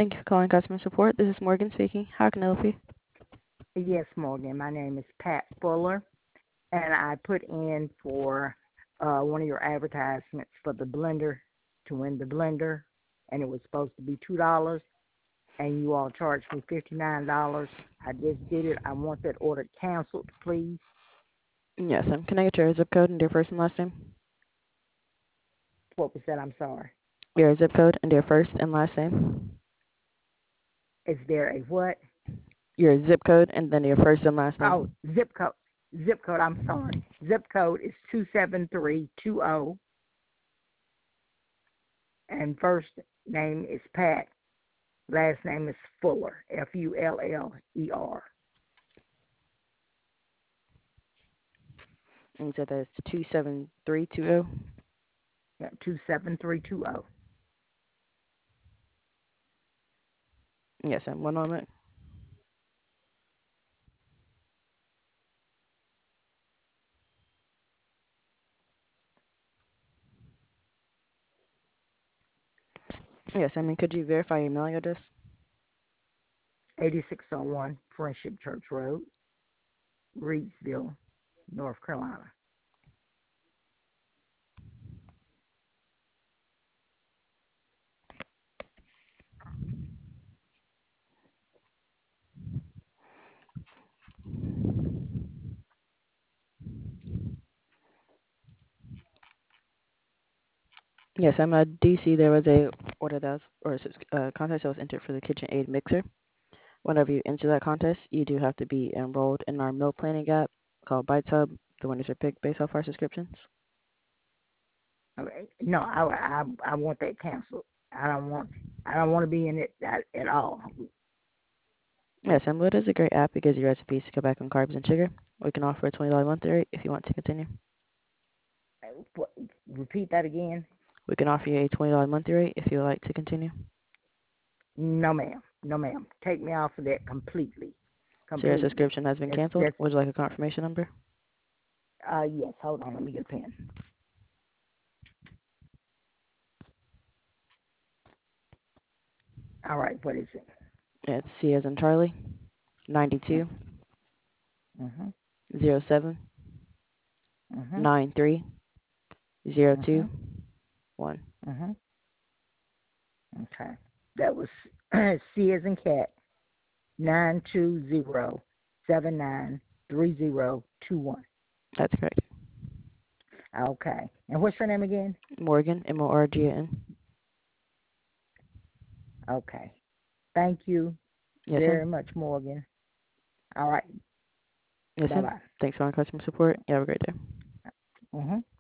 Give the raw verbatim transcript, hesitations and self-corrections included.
Thank you for calling customer support. This is Morgan speaking. How can I help you? Yes, Morgan. My name is Pat Fuller, and I put in for uh, one of your advertisements for the blender to win the blender, and it was supposed to be two dollars, and you all charged me fifty-nine dollars. I just did it. I want that order canceled, please. Yes, um, can I get your zip code and your first and last name? What was that? I'm sorry. Your zip code and your first and last name. Is there a what? Your zip code and then your first and last Oh, name. zip code. Zip code. I'm sorry. Zip code is two seven three two zero, and first name is Pat. Last name is Fuller, F U L L E R. And you said that's two seven three two zero. Yeah, two seven three two zero. Yes, um, one moment. Yes, I mean, could you verify your mailing address? eighty-six oh one Friendship Church Road, Reedsville, North Carolina. Yes, I'm a D C. There was a order that was, or a subs- uh, contest that was entered for the KitchenAid mixer. Whenever you enter that contest, you do have to be enrolled in our meal planning app called Bites Hub. The winners are picked based off our subscriptions. Okay. No, I, I I want that canceled. I don't want I don't want to be in it at, at all. Yes, Emwood is a great app. It gives you recipes to cut back on carbs and sugar. We can offer a twenty dollars monthly rate if you want to continue. What, repeat that again. We can offer you a twenty dollars monthly rate if you would like to continue. No, ma'am. No, ma'am. Take me off of that completely. So your Completely. subscription has been That's, canceled. that's Would you like a confirmation number? uh yes. Hold on. Let me get a pen. All right. What is it? It's C as in Charlie, ninety-two, Mhm. zero seven, Mhm. nine three, zero two, Mhm. one. Mhm. Okay. That was C as in cat. Nine two zero seven nine three zero two one. That's correct. Okay. And what's your name again? Morgan, M O R G A N. Okay. Thank you Yes, very ma'am. much, Morgan. All right. Yes, Bye ma'am. bye. Thanks for calling customer support. You have a great day. Mhm.